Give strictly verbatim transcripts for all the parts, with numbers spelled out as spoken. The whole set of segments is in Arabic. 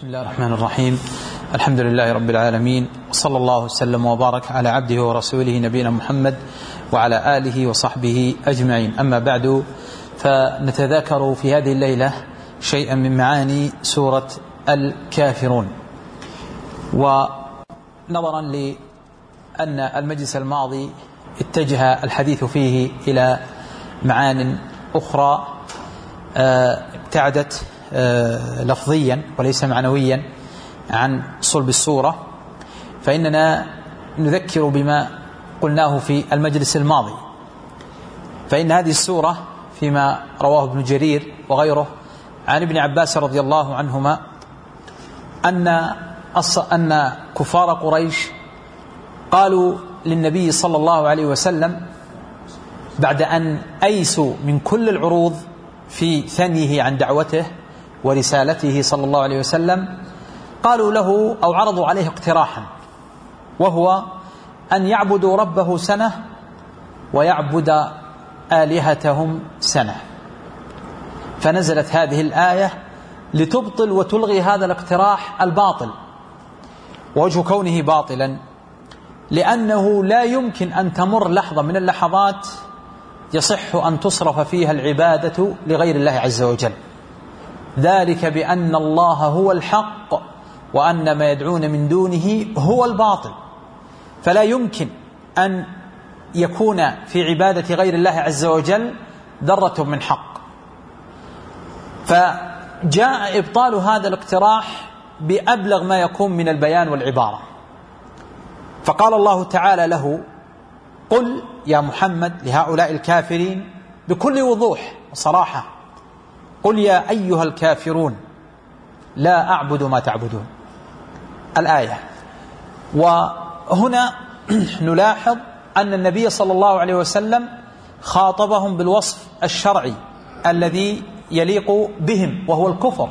بسم الله الرحمن الرحيم. الحمد لله رب العالمين، وصلى الله وسلم وبارك على عبده ورسوله نبينا محمد وعلى آله وصحبه أجمعين. أما بعد، فنتذاكر في هذه الليلة شيئا من معاني سورة الكافرون. ونظرا لأن المجلس الماضي اتجه الحديث فيه إلى معان أخرى ابتعدت لفظيا وليس معنويا عن صلب السورة، فإننا نذكر بما قلناه في المجلس الماضي. فإن هذه السورة فيما رواه ابن جرير وغيره عن ابن عباس رضي الله عنهما أن أن كفار قريش قالوا للنبي صلى الله عليه وسلم بعد أن أيسوا من كل العروض في ثنيه عن دعوته ورسالته صلى الله عليه وسلم، قالوا له أو عرضوا عليه اقتراحا، وهو أن يعبدوا ربه سنة ويعبد آلهتهم سنة. فنزلت هذه الآية لتبطل وتلغي هذا الاقتراح الباطل. ووجه كونه باطلا لأنه لا يمكن أن تمر لحظة من اللحظات يصح أن تصرف فيها العبادة لغير الله عز وجل، ذلك بأن الله هو الحق وأن ما يدعون من دونه هو الباطل. فلا يمكن أن يكون في عبادة غير الله عز وجل ذرة من حق. فجاء إبطال هذا الاقتراح بأبلغ ما يكون من البيان والعبارة. فقال الله تعالى له: قل يا محمد لهؤلاء الكافرين بكل وضوح وصراحة، قل يا أيها الكافرون لا أعبد ما تعبدون. الآية. وهنا نلاحظ أن النبي صلى الله عليه وسلم خاطبهم بالوصف الشرعي الذي يليق بهم وهو الكفر،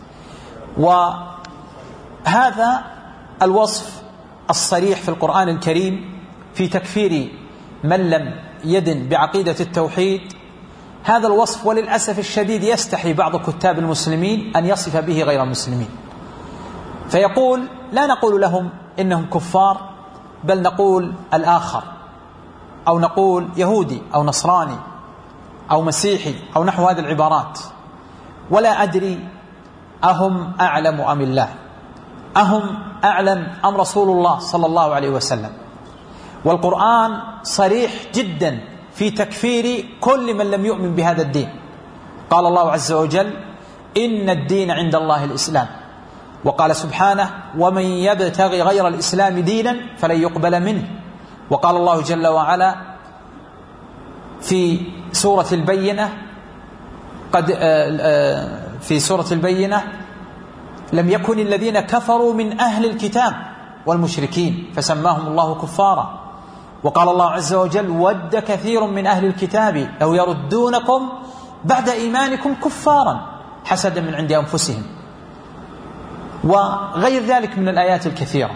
وهذا الوصف الصريح في القرآن الكريم في تكفير من لم يدن بعقيدة التوحيد، هذا الوصف وللأسف الشديد يستحي بعض كتاب المسلمين أن يصف به غير المسلمين، فيقول لا نقول لهم إنهم كفار، بل نقول الآخر، أو نقول يهودي أو نصراني أو مسيحي أو نحو هذه العبارات. ولا أدري أهم أعلم أم الله، أهم أعلم أم رسول الله صلى الله عليه وسلم. والقرآن صريح جدا في تكفير كل من لم يؤمن بهذا الدين. قال الله عز وجل: إن الدين عند الله الإسلام. وقال سبحانه: ومن يبتغي غير الإسلام دينا فلن يقبل منه. وقال الله جل وعلا في سورة البينة قد في سورة البينة: لم يكن الذين كفروا من أهل الكتاب والمشركين فسماهم الله كفارا. وقال الله عز وجل: ود كثير من أهل الكتاب لو يردونكم بعد إيمانكم كفارا حسدا من عند أنفسهم، وغير ذلك من الآيات الكثيرة.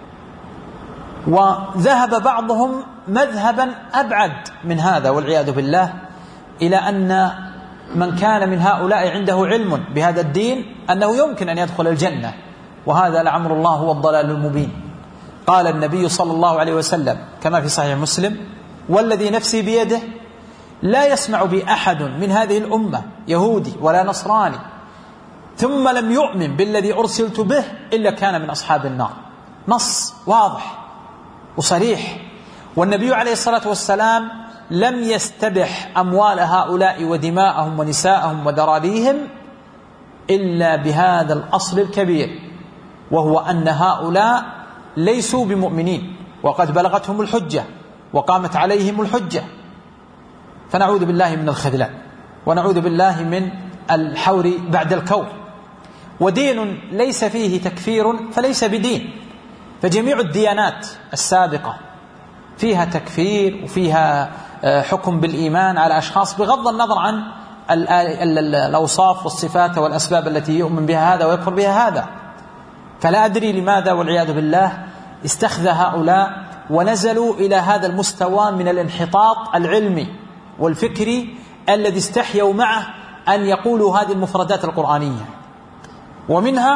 وذهب بعضهم مذهبا أبعد من هذا والعياذ بالله، إلى أن من كان من هؤلاء عنده علم بهذا الدين أنه يمكن أن يدخل الجنة، وهذا لعمر الله هو الضلال المبين. قال النبي صلى الله عليه وسلم كما في صحيح مسلم: والذي نفسي بيده لا يسمع بي أحد من هذه الأمة يهودي ولا نصراني ثم لم يؤمن بالذي أرسلت به إلا كان من أصحاب النار. نص واضح وصريح. والنبي عليه الصلاة والسلام لم يستبح أموال هؤلاء ودماءهم ونساءهم وذراريهم إلا بهذا الأصل الكبير، وهو أن هؤلاء ليسوا بمؤمنين وقد بلغتهم الحجة وقامت عليهم الحجة. فنعوذ بالله من الخذلان، ونعوذ بالله من الحور بعد الكور. ودين ليس فيه تكفير فليس بدين. فجميع الديانات السابقة فيها تكفير وفيها حكم بالإيمان على أشخاص بغض النظر عن الأوصاف والصفات والأسباب التي يؤمن بها هذا ويكفر بها هذا. فلا أدري لماذا والعياذ بالله استخذ هؤلاء ونزلوا إلى هذا المستوى من الانحطاط العلمي والفكري الذي استحيوا معه أن يقولوا هذه المفردات القرآنية. ومنها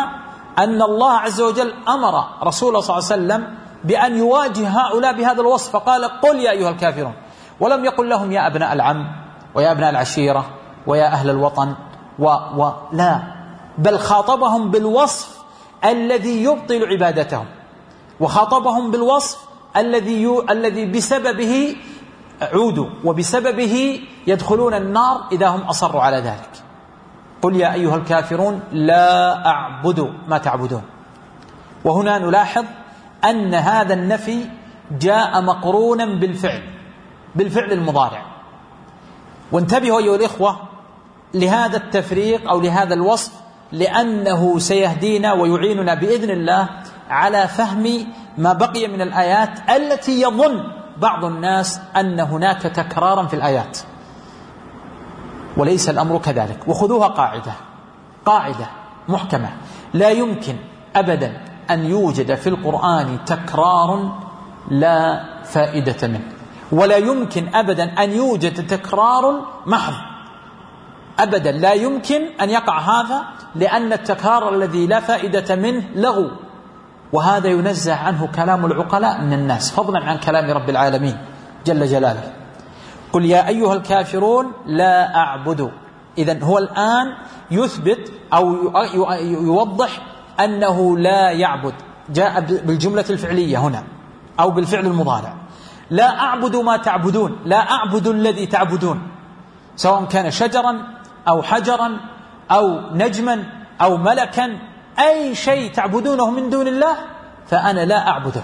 أن الله عز وجل أمر رسوله صلى الله عليه وسلم بأن يواجه هؤلاء بهذا الوصف، فقال قل يا أيها الكافرون، ولم يقل لهم يا أبناء العم ويا أبناء العشيرة ويا أهل الوطن و... و... لا، بل خاطبهم بالوصف الذي يبطل عبادتهم، وخاطبهم بالوصف الذي ي... الذي بسببه عودوا وبسببه يدخلون النار إذا هم أصروا على ذلك. قل يا أيها الكافرون لا أعبد ما تعبدون. وهنا نلاحظ أن هذا النفي جاء مقرونا بالفعل بالفعل المضارع. وانتبهوا أيها الإخوة لهذا التفريق أو لهذا الوصف، لأنه سيهدينا ويعيننا بإذن الله على فهم ما بقي من الآيات التي يظن بعض الناس أن هناك تكرارا في الآيات، وليس الأمر كذلك. وخذوها قاعدة قاعدة محكمة: لا يمكن أبدا أن يوجد في القرآن تكرار لا فائدة منه، ولا يمكن أبدا أن يوجد تكرار محض، أبدا لا يمكن أن يقع هذا، لأن التكرار الذي لا فائدة منه لغو، وهذا ينزه عنه كلام العقلاء من الناس فضلا عن كلام رب العالمين جل جلاله. قل يا أيها الكافرون لا أعبد. إذن هو الآن يثبت أو يوضح أنه لا يعبد، جاء بالجملة الفعلية هنا أو بالفعل المضارع. لا أعبد ما تعبدون، لا أعبد الذي تعبدون، سواء كان شجرا أو حجرا أو نجما أو ملكا، أي شيء تعبدونه من دون الله فأنا لا أعبده.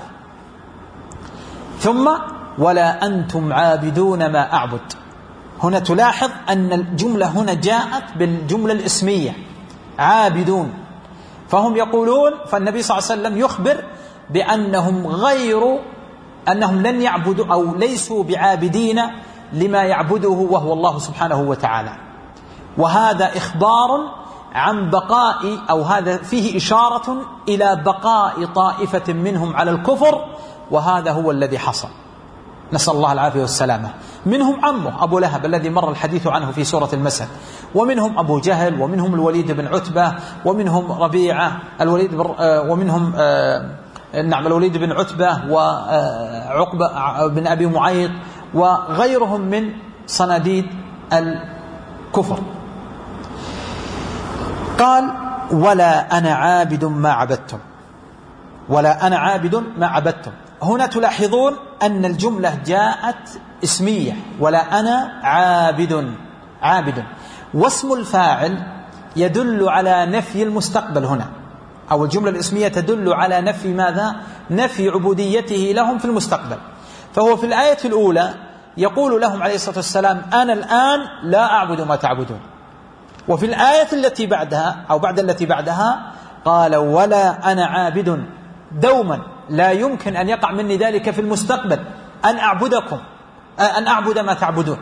ثم ولا أنتم عابدون ما أعبد. هنا تلاحظ أن الجملة هنا جاءت بالجملة الاسمية عابدون، فهم يقولون، فالنبي صلى الله عليه وسلم يخبر بأنهم غير أنهم لن يعبدوا أو ليسوا بعابدين لما يعبده وهو الله سبحانه وتعالى. وهذا إخبار عن بقاء، أو هذا فيه إشارة إلى بقاء طائفة منهم على الكفر، وهذا هو الذي حصل، نسأل الله العافية والسلامة. منهم عمه أبو لهب الذي مر الحديث عنه في سورة المسد، ومنهم أبو جهل، ومنهم الوليد بن عتبة، ومنهم ربيعة الوليد بن ومنهم نعم الوليد بن عتبة وعقبة بن أبي معيط وغيرهم من صناديد الكفر. قال ولا أنا عابد ما عبدتم، ولا أنا عابد ما عبدتم. هنا تلاحظون أن الجملة جاءت اسمية، ولا أنا عابد عابد، واسم الفاعل يدل على نفي المستقبل هنا، أو الجملة الاسمية تدل على نفي ماذا؟ نفي عبوديته لهم في المستقبل. فهو في الآية الأولى يقول لهم عليه الصلاة والسلام أنا الآن لا أعبد ما تعبدون، وفي الآية التي بعدها أو بعد التي بعدها قال ولا أنا عابد دوما، لا يمكن أن يقع مني ذلك في المستقبل أن أعبدكم أن أعبد ما تعبدون.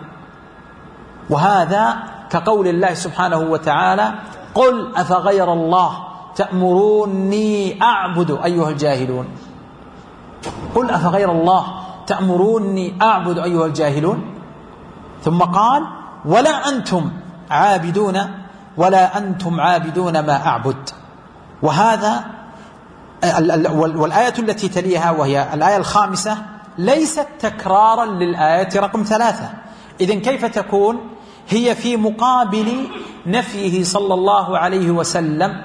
وهذا كقول الله سبحانه وتعالى قل أفغير الله تأمروني أعبد أيها الجاهلون، قل أفغير الله تأمروني أعبد أيها الجاهلون. ثم قال ولا أنتم عابدون ولا أنتم عابدون ما أعبد. وهذا والآية التي تليها وهي الآية الخامسة ليست تكرارا للآية رقم ثلاثة. إذن كيف تكون؟ هي في مقابل نفيه صلى الله عليه وسلم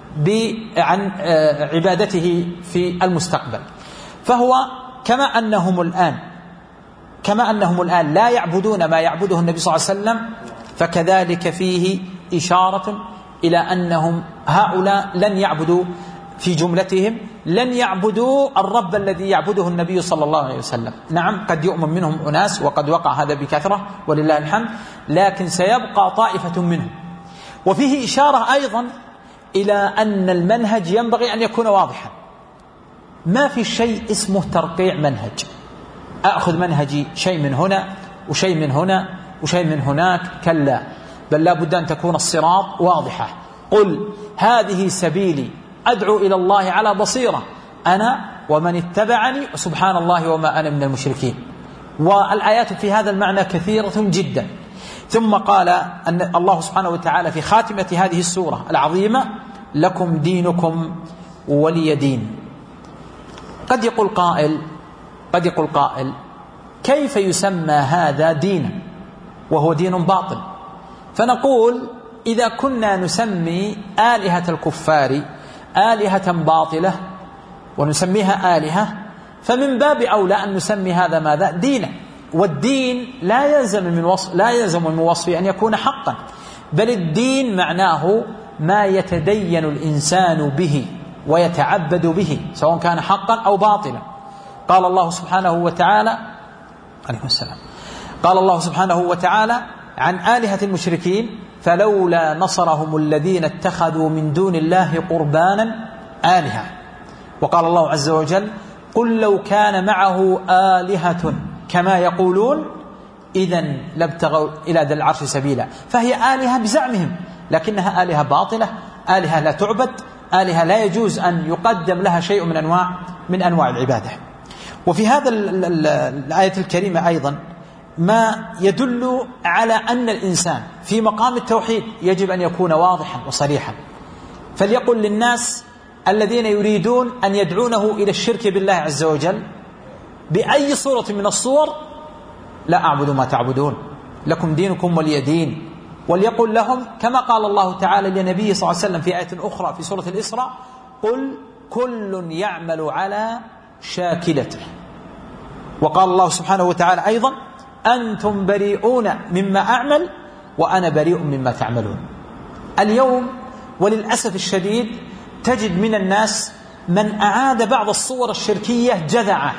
عن عبادته في المستقبل. فهو كما أنهم الآن كما أنهم الآن لا يعبدون ما يعبده النبي صلى الله عليه وسلم، فكذلك فيه إشارة إلى أنهم هؤلاء لن يعبدوا في جملتهم لن يعبدوا الرب الذي يعبده النبي صلى الله عليه وسلم. نعم قد يؤمن منهم أناس وقد وقع هذا بكثرة ولله الحمد، لكن سيبقى طائفة منهم. وفيه إشارة أيضا إلى أن المنهج ينبغي أن يكون واضحا، ما في شيء اسمه ترقيع منهج، أخذ منهجي شيء من هنا وشيء من هنا وشيء من هناك، كلا، بل لا بد أن تكون الصراط واضحة. قل هذه سبيلي أدعو إلى الله على بصيرة أنا ومن اتبعني سبحان الله وما أنا من المشركين. والآيات في هذا المعنى كثيرة جدا. ثم قال أن الله سبحانه وتعالى في خاتمة هذه السورة العظيمة لكم دينكم ولي دين. قد يقول قائل قد يقول قائل كيف يسمى هذا دينا وهو دين باطل؟ فنقول إذا كنا نسمي آلهة الكفار آلهة باطلة ونسميها آلهة، فمن باب أولى أن نسمي هذا ماذا؟ دينا. والدين لا يلزم من وصف لا يلزم من وصفه أن يكون حقا، بل الدين معناه ما يتدين الإنسان به ويتعبد به سواء كان حقا أو باطلا. قال الله سبحانه وتعالى عليكم السلام قال الله سبحانه وتعالى عن آلهة المشركين: فلولا نصرهم الذين اتخذوا من دون الله قربانا آلهة. وقال الله عز وجل: قل لو كان معه آلهة كما يقولون إذن لابتغوا إلى ذي العرش سبيلا. فهي آلهة بزعمهم، لكنها آلهة باطلة، آلهة لا تعبد، آلهة لا يجوز أن يقدم لها شيء من أنواع من أنواع العبادة. وفي هذا الآية الكريمة أيضا ما يدل على أن الإنسان في مقام التوحيد يجب أن يكون واضحا وصريحا، فليقل للناس الذين يريدون أن يدعونه إلى الشرك بالله عز وجل بأي صورة من الصور: لا أعبد ما تعبدون، لكم دينكم ولي دين. وليقل لهم كما قال الله تعالى لنبيه صلى الله عليه وسلم في آية أخرى في سورة الإسراء: قل كل يعمل على شاكلته. وقال الله سبحانه وتعالى أيضا: أنتم بريئون مما أعمل وأنا بريء مما تعملون. اليوم وللأسف الشديد تجد من الناس من أعاد بعض الصور الشركية جذعة،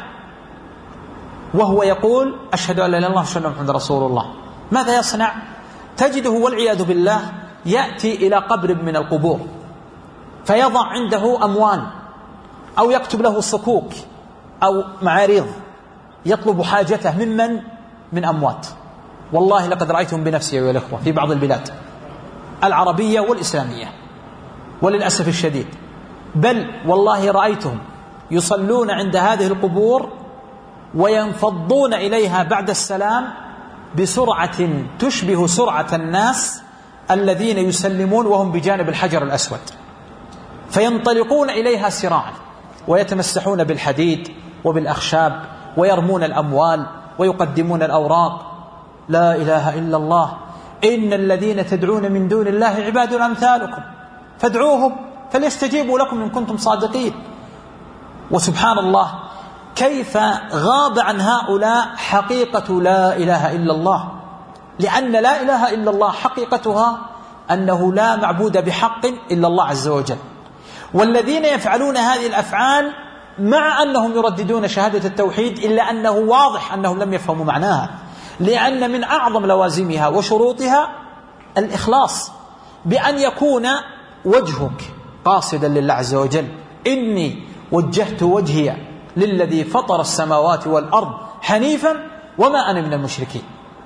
وهو يقول: أشهد أن لا إله إلا الله وأشهد أن محمدا رسول الله. ماذا يصنع؟ تجده والعياذ بالله يأتي إلى قبر من القبور فيضع عنده أموال أو يكتب له صكوك أو معاريض يطلب حاجته ممن من أموات. والله لقد رأيتهم بنفسي يا الأخوة في بعض البلاد العربية والإسلامية وللأسف الشديد، بل والله رأيتهم يصلون عند هذه القبور وينفضون إليها بعد السلام بسرعة تشبه سرعة الناس الذين يسلمون وهم بجانب الحجر الأسود، فينطلقون إليها سراعا ويتمسحون بالحديد وبالأخشاب ويرمون الأموال ويقدمون الأوراق. لا إله إلا الله، إن الذين تدعون من دون الله عباد أمثالكم فادعوهم فليستجيبوا لكم إن كنتم صادقين. وسبحان الله كيف غاب عن هؤلاء حقيقة لا إله إلا الله، لأن لا إله إلا الله حقيقتها أنه لا معبود بحق إلا الله عز وجل. والذين يفعلون هذه الأفعال مع أنهم يرددون شهادة التوحيد إلا أنه واضح أنهم لم يفهموا معناها، لأن من أعظم لوازمها وشروطها الإخلاص، بأن يكون وجهك قاصدا لله عز وجل: إني وجهت وجهي للذي فطر السماوات والأرض حنيفا وما أنا من المشركين.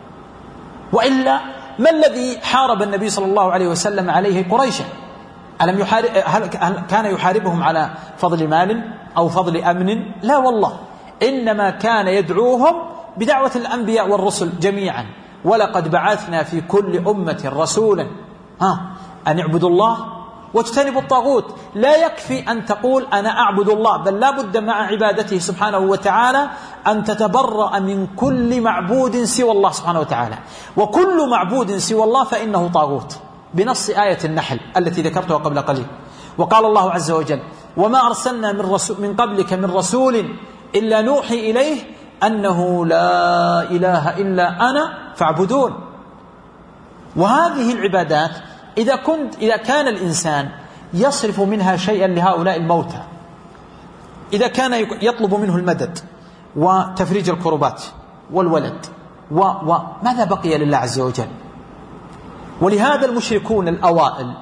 وإلا ما الذي حارب النبي صلى الله عليه وسلم عليه قريشا؟ ألم يحارب هل كان يحاربهم على فضل مال أو فضل أمن؟ لا والله، إنما كان يدعوهم بدعوة الأنبياء والرسل جميعا: ولقد بعثنا في كل أمة رسولا ها أن اعبدوا الله واجتنبوا الطاغوت. لا يكفي أن تقول أنا أعبد الله، بل لا بد مع عبادته سبحانه وتعالى أن تتبرأ من كل معبود سوى الله سبحانه وتعالى، وكل معبود سوى الله فإنه طاغوت، بنص آية النحل التي ذكرتها قبل قليل. وقال الله عز وجل: وما أرسلنا من, رسول من قبلك من رسول إلا نوحي إليه أنه لا إله إلا أنا فاعبدون. وهذه العبادات إذا كنت إذا كان الإنسان يصرف منها شيئا لهؤلاء الموتى، إذا كان يطلب منه المدد وتفريج الكربات والولد وماذا بقي لله عز وجل؟ ولهذا المشركون الأوائل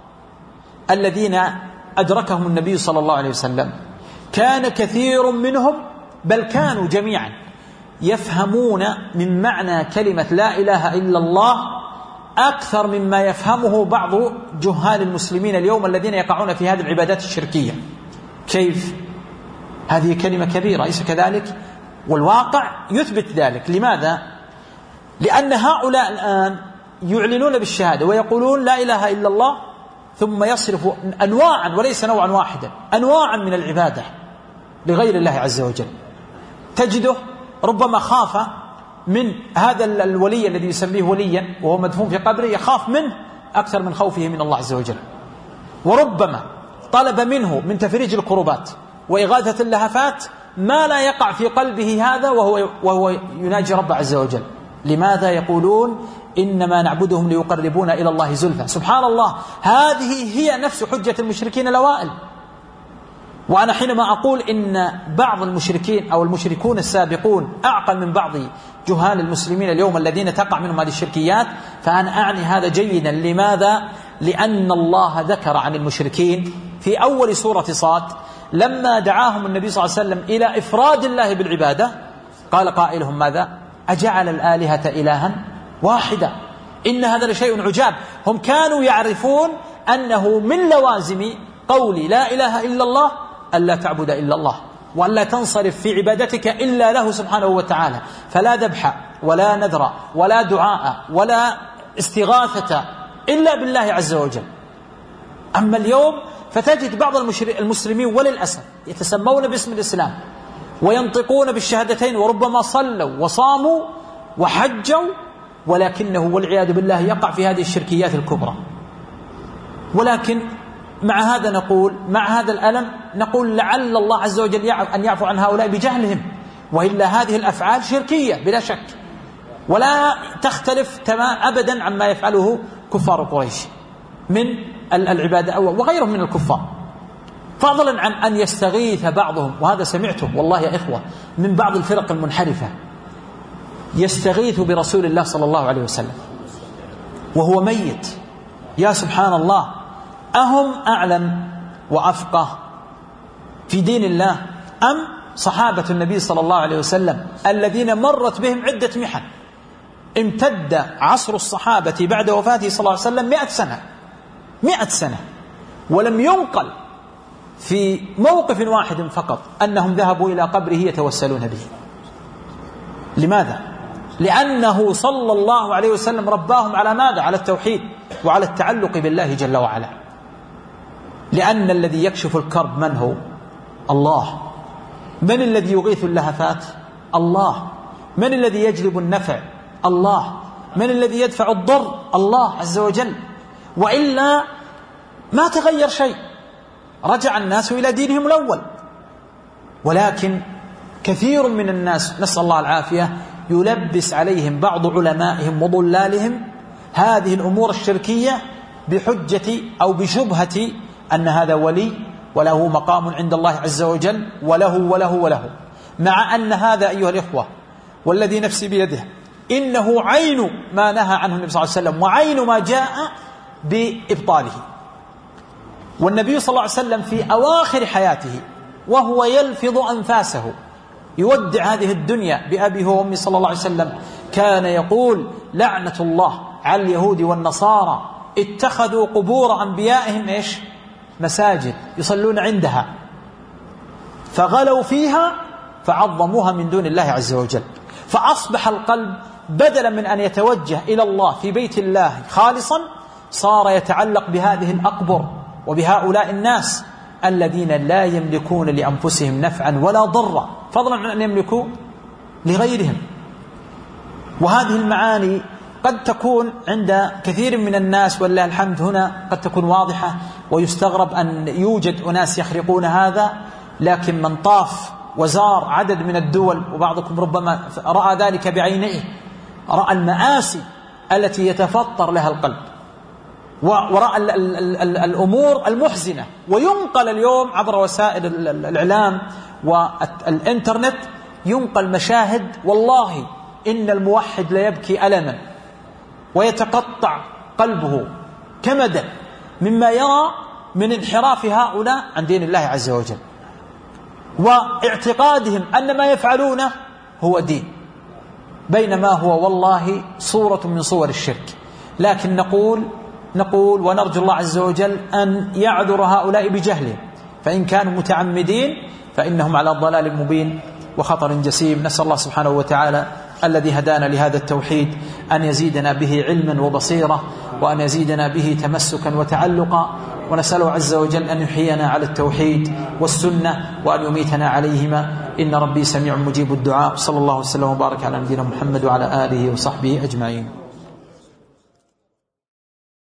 الذين أدركهم النبي صلى الله عليه وسلم كان كثير منهم، بل كانوا جميعا يفهمون من معنى كلمة لا إله إلا الله أكثر مما يفهمه بعض جهال المسلمين اليوم الذين يقعون في هذه العبادات الشركية. كيف؟ هذه كلمة كبيرة، ليس كذلك؟ والواقع يثبت ذلك. لماذا؟ لأن هؤلاء الآن يعلنون بالشهادة ويقولون لا إله إلا الله، ثم يصرف أنواعا وليس نوعا واحدا، أنواعا من العبادة لغير الله عز وجل. تجده ربما خاف من هذا الولي الذي يسميه وليا وهو مدفون في قبره، يخاف منه أكثر من خوفه من الله عز وجل. وربما طلب منه من تفريج الكربات وإغاثة اللهفات ما لا يقع في قلبه هذا وهو, وهو يناجي رب عز وجل. لماذا؟ يقولون إنما نعبدهم ليقربونا إلى الله زلفى. سبحان الله، هذه هي نفس حجة المشركين الأوائل. وأنا حينما أقول إن بعض المشركين أو المشركون السابقون أعقل من بعض جهال المسلمين اليوم الذين تقع منهم هذه الشركيات، فأنا أعني هذا جيدا. لماذا؟ لأن الله ذكر عن المشركين في أول سورة صاد لما دعاهم النبي صلى الله عليه وسلم إلى إفراد الله بالعبادة، قال قائلهم ماذا؟ أجعل الآلهة إلها واحدا إن هذا لشيء عجاب. هم كانوا يعرفون أنه من لوازم قول لا إله إلا الله ألا تعبد إلا الله، وألا تنصرف في عبادتك إلا له سبحانه وتعالى، فلا ذبح ولا نذر ولا دعاء ولا استغاثة إلا بالله عز وجل. أما اليوم فتجد بعض المسلمين وللأسف يتسمون باسم الإسلام وينطقون بالشهادتين وربما صلوا وصاموا وحجوا، ولكنه والعياذ بالله يقع في هذه الشركيات الكبرى. ولكن مع هذا نقول، مع هذا الألم نقول لعل الله عز وجل أن يعفو عن هؤلاء بجهلهم، وإلا هذه الأفعال شركية بلا شك، ولا تختلف تمام أبدا عما يفعله كفار قريش من العبادة وغيرهم من الكفار. فضلا عن أن يستغيث بعضهم، وهذا سمعته والله يا إخوة من بعض الفرق المنحرفة، يستغيث برسول الله صلى الله عليه وسلم وهو ميت. يا سبحان الله، أهم أعلم وأفقه في دين الله أم صحابة النبي صلى الله عليه وسلم الذين مرت بهم عدة محن؟ امتد عصر الصحابة بعد وفاته صلى الله عليه وسلم مئة سنة مئة سنة ولم ينقل في موقف واحد فقط أنهم ذهبوا إلى قبره يتوسلون به. لماذا؟ لأنه صلى الله عليه وسلم رباهم على ماذا؟ على التوحيد وعلى التعلق بالله جل وعلا. لأن الذي يكشف الكرب من هو؟ الله. من الذي يغيث اللهفات؟ الله. من الذي يجلب النفع؟ الله. من الذي يدفع الضر؟ الله عز وجل. وإلا ما تغير شيء، رجع الناس إلى دينهم الأول. ولكن كثير من الناس نسأل الله العافية يلبس عليهم بعض علمائهم وضلالهم هذه الأمور الشركية بحجة أو بشبهة أن هذا ولي وله مقام عند الله عز وجل وله وله وله، مع أن هذا أيها الإخوة والذي نفسي بيده إنه عين ما نهى عنه النبي صلى الله عليه وسلم وعين ما جاء بإبطاله. والنبي صلى الله عليه وسلم في أواخر حياته وهو يلفظ أنفاسه يودع هذه الدنيا بأبيه وأمي صلى الله عليه وسلم كان يقول: لعنة الله على اليهود والنصارى اتخذوا قبور أنبيائهم إيش؟ مساجد يصلون عندها، فغلوا فيها فعظموها من دون الله عز وجل. فأصبح القلب بدلا من أن يتوجه إلى الله في بيت الله خالصا صار يتعلق بهذه الأقبر وبهؤلاء الناس الذين لا يملكون لأنفسهم نفعا ولا ضرا، فضلا عن أن يملكوا لغيرهم. وهذه المعاني قد تكون عند كثير من الناس والله الحمد هنا قد تكون واضحة، ويستغرب أن يوجد أناس يخرقون هذا، لكن من طاف وزار عدد من الدول وبعضكم ربما رأى ذلك بعينيه، رأى المآسي التي يتفطر لها القلب ورأى الأمور المحزنة. وينقل اليوم عبر وسائل الإعلام والإنترنت ينقل مشاهد والله إن الموحد ليبكي ألما ويتقطع قلبه كمدا مما يرى من انحراف هؤلاء عن دين الله عز وجل واعتقادهم أن ما يفعلونه هو دين، بينما هو والله صورة من صور الشرك. لكن نقول نقول ونرجو الله عز وجل أن يعذر هؤلاء بجهلهم، فإن كانوا متعمدين فإنهم على ضلال مبين وخطر جسيم. نسأل الله سبحانه وتعالى الذي هدانا لهذا التوحيد أن يزيدنا به علما وبصيرة، وأن يزيدنا به تمسكا وتعلقا، ونسأله عز وجل أن يحيينا على التوحيد والسنة وأن يميتنا عليهما، إن ربي سميع مجيب الدعاء. صلى الله وسلم وبارك على نبينا محمد وعلى آله وصحبه أجمعين.